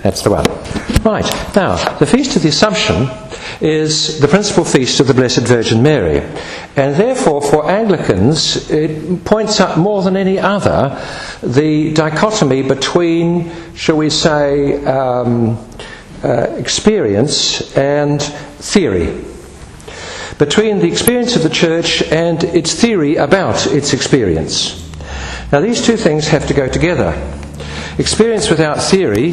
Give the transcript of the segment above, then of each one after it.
That's the one. Right, now, the Feast of the Assumption is the principal feast of the Blessed Virgin Mary. And therefore, for Anglicans, it points up more than any other the dichotomy between, shall we say, experience and theory. Between the experience of the Church and its theory about its experience. Now, these two things have to go together. Experience without theory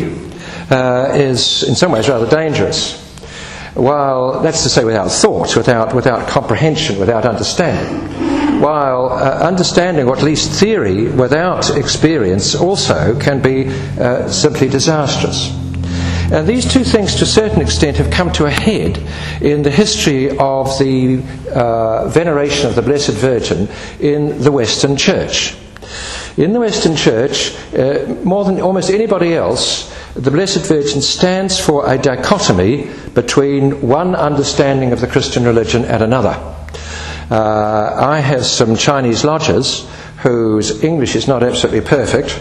is in some ways rather dangerous. While, that's to say, without thought, without comprehension, without understanding. While understanding, or at least theory, without experience also can be simply disastrous. And these two things, to a certain extent, have come to a head in the history of the veneration of the Blessed Virgin in the Western Church. In the Western Church, more than almost anybody else, the Blessed Virgin stands for a dichotomy between one understanding of the Christian religion and another. I have some Chinese lodgers whose English is not absolutely perfect.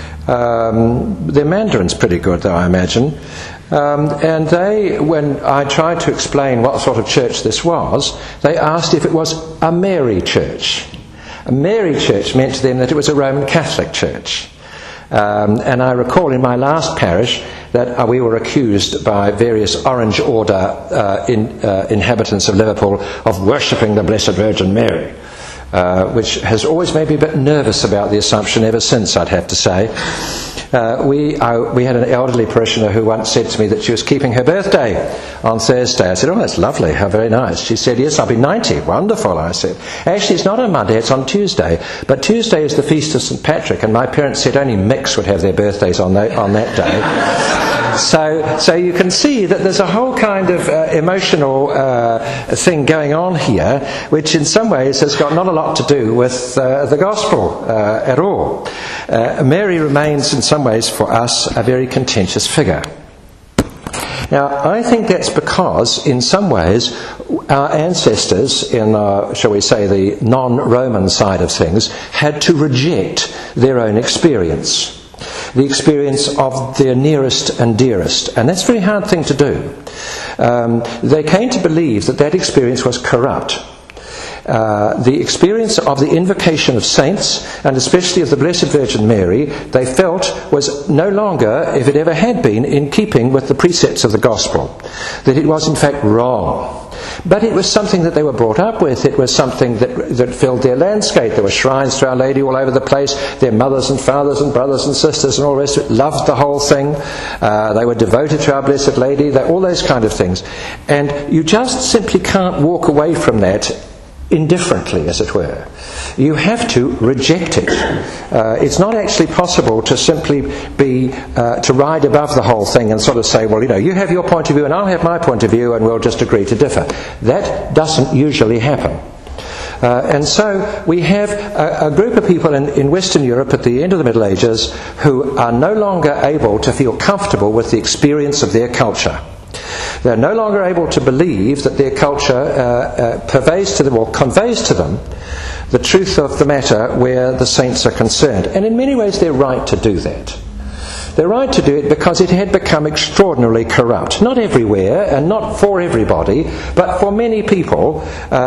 Their Mandarin's pretty good, though, I imagine. And they, when I tried to explain what sort of church this was, they asked if it was a Mary church. A Mary church meant to them that it was a Roman Catholic church. And I recall in my last parish that we were accused by various Orange Order inhabitants of Liverpool of worshipping the Blessed Virgin Mary, which has always made me a bit nervous about the Assumption ever since, I'd have to say. We had an elderly parishioner who once said to me that she was keeping her birthday on Thursday. I said, "Oh, that's lovely, how very nice." She said, "Yes, I'll be 90. Wonderful," I said. "Actually, it's not on Monday, it's on Tuesday. But Tuesday is the feast of St. Patrick, and my parents said only Micks would have their birthdays on that day." So you can see that there's a whole kind of emotional thing going on here, which in some ways has got not a lot to do with the gospel at all. Mary remains in some ways for us a very contentious figure. Now, I think that's because, in some ways, our ancestors, in, shall we say, the non-Roman side of things, had to reject their own experience. The experience of their nearest and dearest. And that's a very hard thing to do. They came to believe that experience was corrupt. The experience of the invocation of saints, and especially of the Blessed Virgin Mary, they felt was no longer, if it ever had been, in keeping with the precepts of the gospel. That it was in fact wrong. But it was something that they were brought up with. It was something that filled their landscape. There were shrines to Our Lady all over the place. Their mothers and fathers and brothers and sisters and all the rest of it loved the whole thing. They were devoted to Our Blessed Lady. All those kind of things. And you just simply can't walk away from that indifferently, as it were. You have to reject it. It's not actually possible to simply to ride above the whole thing and sort of say, well, you have your point of view and I'll have my point of view and we'll just agree to differ. That doesn't usually happen. And so we have a group of people in Western Europe at the end of the Middle Ages who are no longer able to feel comfortable with the experience of their culture. They're no longer able to believe that their culture purveys to them or conveys to them the truth of the matter where the saints are concerned. And in many ways they're right to do that. They're right to do it because it had become extraordinarily corrupt. Not everywhere and not for everybody, but for many people.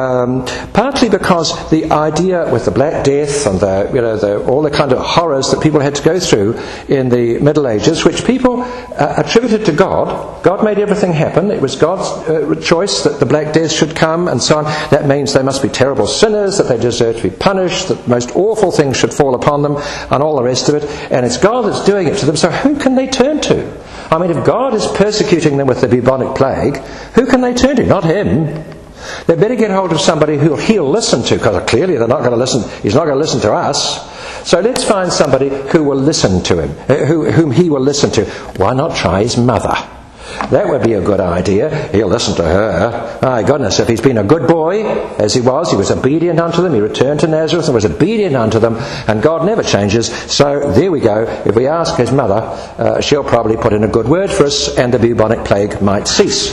Partly because the idea with the Black Death and all the kind of horrors that people had to go through in the Middle Ages, which people attributed to God. God made everything happen. It was God's choice that the Black Death should come and so on. That means they must be terrible sinners, that they deserve to be punished, that most awful things should fall upon them and all the rest of it. And it's God that's doing it to them. So who can they turn to? I mean, if God is persecuting them with the bubonic plague, who can they turn to? Not Him. They better get hold of somebody who He'll listen to, because clearly they're not going to listen. He's not going to listen to us. So let's find somebody who will listen to Him, whom He will listen to. Why not try His mother? That would be a good idea. He'll listen to her. My goodness, if he's been a good boy, as he was obedient unto them. He returned to Nazareth and was obedient unto them, and God never changes. So there we go. If we ask his mother, she'll probably put in a good word for us, and the bubonic plague might cease.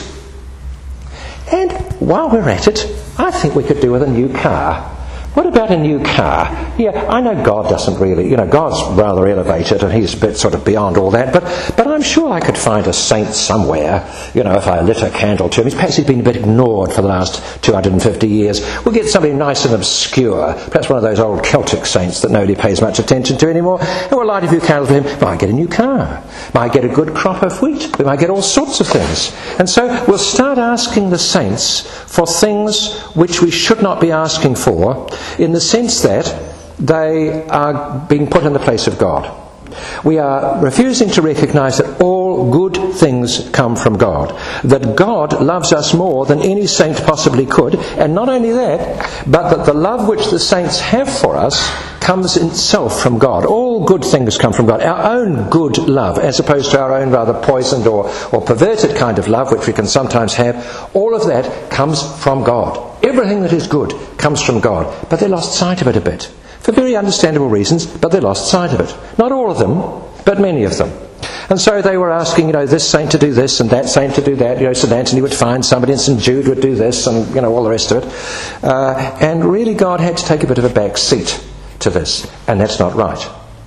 And while we're at it, I think we could do with a new car. What about a new car? Yeah, I know God doesn't really, God's rather elevated and He's a bit sort of beyond all that, but I'm sure I could find a saint somewhere, if I lit a candle to him. Perhaps he's been a bit ignored for the last 250 years. We'll get somebody nice and obscure, perhaps one of those old Celtic saints that nobody pays much attention to anymore, and we'll light a few candles for him. We might get a new car. Might get a good crop of wheat. We might get all sorts of things. And so we'll start asking the saints for things which we should not be asking for, in the sense that they are being put in the place of God. We are refusing to recognise that all good things come from God, that God loves us more than any saint possibly could, and not only that, but that the love which the saints have for us comes itself from God. All good things come from God. Our own good love, as opposed to our own rather poisoned or perverted kind of love, which we can sometimes have, all of that comes from God. Everything that is good comes from God. But they lost sight of it a bit. For very understandable reasons, but they lost sight of it. Not all of them, but many of them. And so they were asking, this saint to do this and that saint to do that. St. Anthony would find somebody and St. Jude would do this and, all the rest of it. And really God had to take a bit of a back seat to this. And that's not right.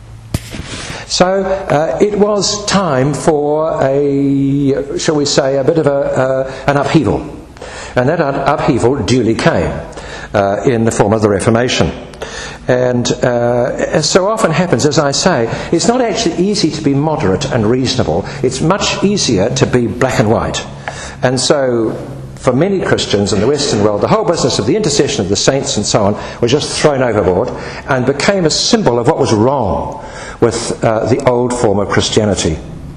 So it was time for shall we say, a bit of an upheaval. And that upheaval duly came in the form of the Reformation. And as so often happens, as I say, it's not actually easy to be moderate and reasonable. It's much easier to be black and white. And so, for many Christians in the Western world, the whole business of the intercession of the saints and so on was just thrown overboard and became a symbol of what was wrong with the old form of Christianity.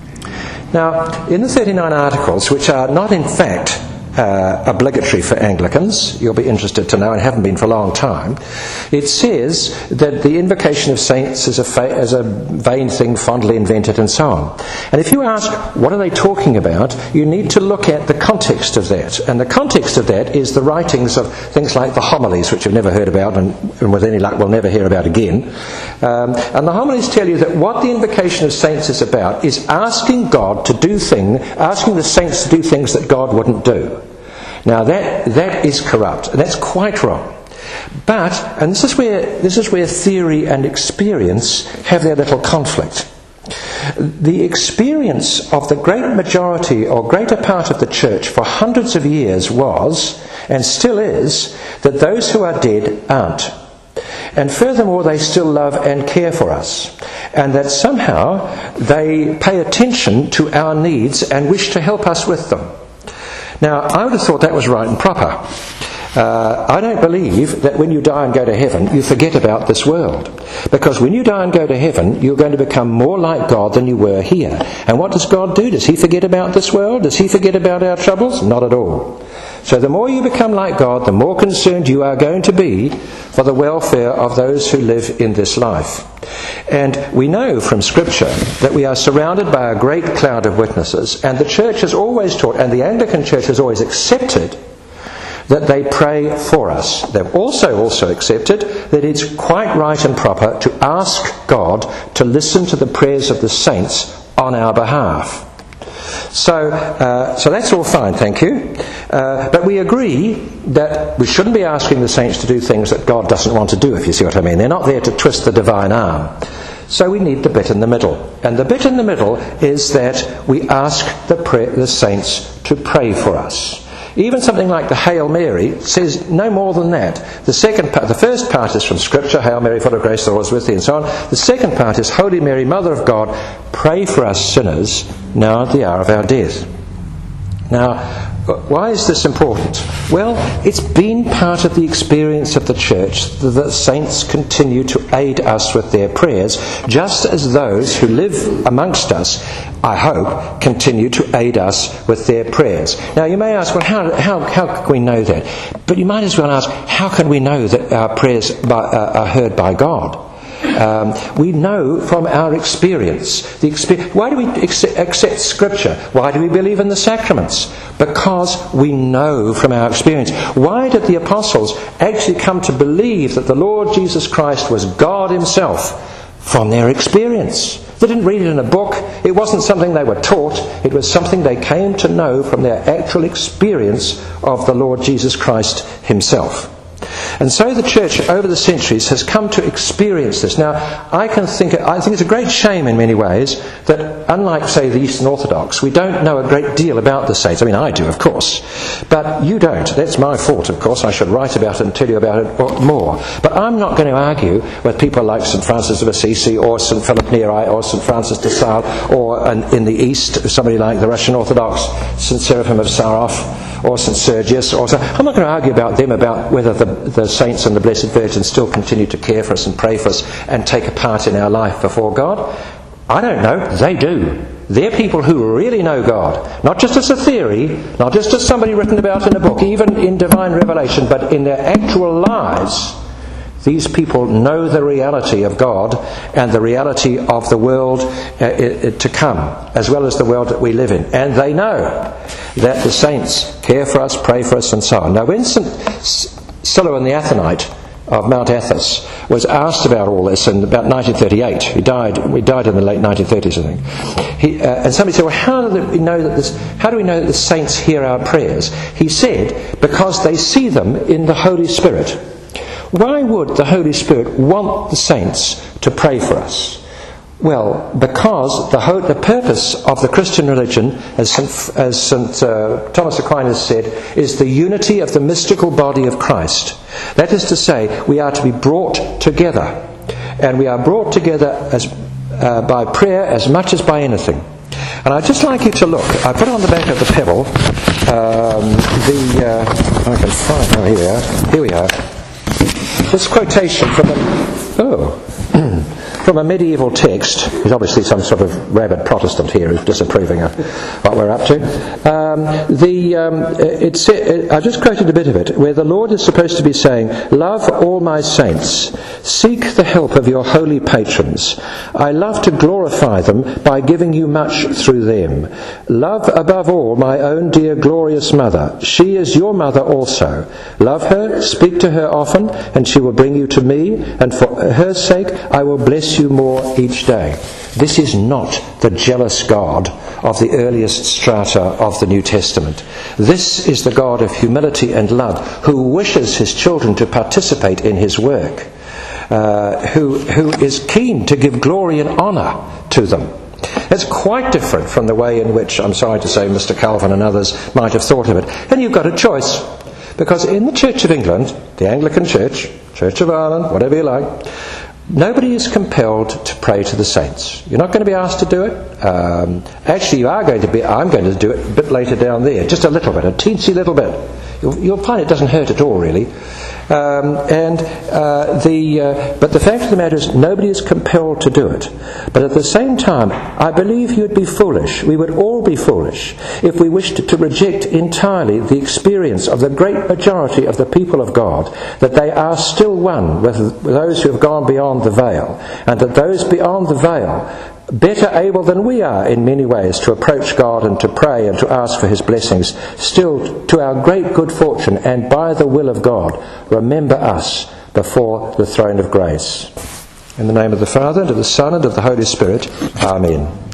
Now, in the 39 Articles, which are not in fact obligatory for Anglicans, you'll be interested to know, and haven't been for a long time, it says that the invocation of saints is a vain thing fondly invented and so on. And if you ask, what are they talking about, you need to look at the context of that. And the context of that is the writings of things like the homilies, which you've never heard about and with any luck we'll never hear about again. And the homilies tell you that what the invocation of saints is about is asking God to asking the saints to do things that God wouldn't do. Now that is corrupt, and that's quite wrong. But, and this is where theory and experience have their little conflict. The experience of the great majority or greater part of the church for hundreds of years was, and still is, that those who are dead aren't. And furthermore, they still love and care for us. And that somehow they pay attention to our needs and wish to help us with them. Now, I would have thought that was right and proper. I don't believe that when you die and go to heaven, you forget about this world. Because when you die and go to heaven, you're going to become more like God than you were here. And what does God do? Does He forget about this world? Does He forget about our troubles? Not at all. So the more you become like God, the more concerned you are going to be for the welfare of those who live in this life. And we know from Scripture that we are surrounded by a great cloud of witnesses, and the Church has always taught, and the Anglican Church has always accepted, that they pray for us. They've also accepted that it's quite right and proper to ask God to listen to the prayers of the saints on our behalf. So that's all fine, thank you. But we agree that we shouldn't be asking the saints to do things that God doesn't want to do, if you see what I mean. They're not there to twist the divine arm. So we need the bit in the middle. And the bit in the middle is that we ask the saints to pray for us. Even something like the Hail Mary says no more than that. The first part is from Scripture, Hail Mary, full of grace, the Lord is with thee, and so on. The second part is, Holy Mary, Mother of God, pray for us sinners, now at the hour of our death. Now, why is this important? Well, it's been part of the experience of the Church that the saints continue to aid us with their prayers, just as those who live amongst us, I hope, continue to aid us with their prayers. Now, you may ask, well, how can we know that? But you might as well ask, how can we know that our prayers are heard by God? We know from our experience. Why do we accept Scripture? Why do we believe in the sacraments? Because we know from our experience. Why did the apostles actually come to believe that the Lord Jesus Christ was God Himself? From their experience. They didn't read it in a book. It wasn't something they were taught. It was something they came to know from their actual experience of the Lord Jesus Christ Himself. And so the church over the centuries has come to experience this. Now, I think it's a great shame in many ways that, unlike, say, the Eastern Orthodox, we don't know a great deal about the saints. I mean, I do, of course, but you don't. That's my fault, of course. I should write about it and tell you about it more. But I'm not going to argue with people like St. Francis of Assisi or St. Philip Neri or St. Francis de Sales, or in the East, somebody like the Russian Orthodox, St. Seraphim of Sarov, or St. Sergius. I'm not going to argue about them, about whether the saints and the Blessed Virgin still continue to care for us and pray for us and take a part in our life before God. I don't know. They do. They're people who really know God. Not just as a theory, not just as somebody written about in a book, even in divine revelation, but in their actual lives. These people know the reality of God and the reality of the world to come, as well as the world that we live in. And they know that the saints care for us, pray for us, and so on. Now, when St. Silouan the Athonite of Mount Athos was asked about all this in about 1938, he died in the late 1930s, I think. And somebody said, well, how do we know that the saints hear our prayers? He said, because they see them in the Holy Spirit. Why would the Holy Spirit want the saints to pray for us? Well, because the purpose of the Christian religion, as St. Thomas Aquinas said, is the unity of the mystical body of Christ. That is to say, we are to be brought together. And we are brought together by prayer as much as by anything. And I'd just like you to look. I put on the back of the Pebble I can find... Oh, here we are. Here we are. This quotation from a medieval text. There's obviously some sort of rabid Protestant here who's disapproving of what we're up to. I just quoted a bit of it, where the Lord is supposed to be saying, "Love all my saints. Seek the help of your holy patrons. I love to glorify them by giving you much through them. Love above all my own dear glorious mother. She is your mother also. Love her, speak to her often, and she will bring you to me, and for her sake I will bless you more each day." This is not the jealous God of the earliest strata of the New Testament. This is the God of humility and love, who wishes his children to participate in his work, who is keen to give glory and honour to them. That's quite different from the way in which, I'm sorry to say, Mr. Calvin and others might have thought of it. And you've got a choice. Because in the Church of England, the Anglican Church, Church of Ireland, whatever you like, nobody is compelled to pray to the saints. You're not going to be asked to do it. Actually, you are going to be. I'm going to do it a bit later down there, just a little bit, a teensy little bit. You'll find it doesn't hurt at all, really. But the fact of the matter is, nobody is compelled to do it. But at the same time, I believe you'd be foolish. We would all be foolish if we wished to reject entirely the experience of the great majority of the people of God, that they are still one with those who have gone beyond the veil, and that those beyond the veil, better able than we are in many ways to approach God and to pray and to ask for his blessings, still, to our great good fortune and by the will of God, remember us before the throne of grace. In the name of the Father, and of the Son, and of the Holy Spirit. Amen.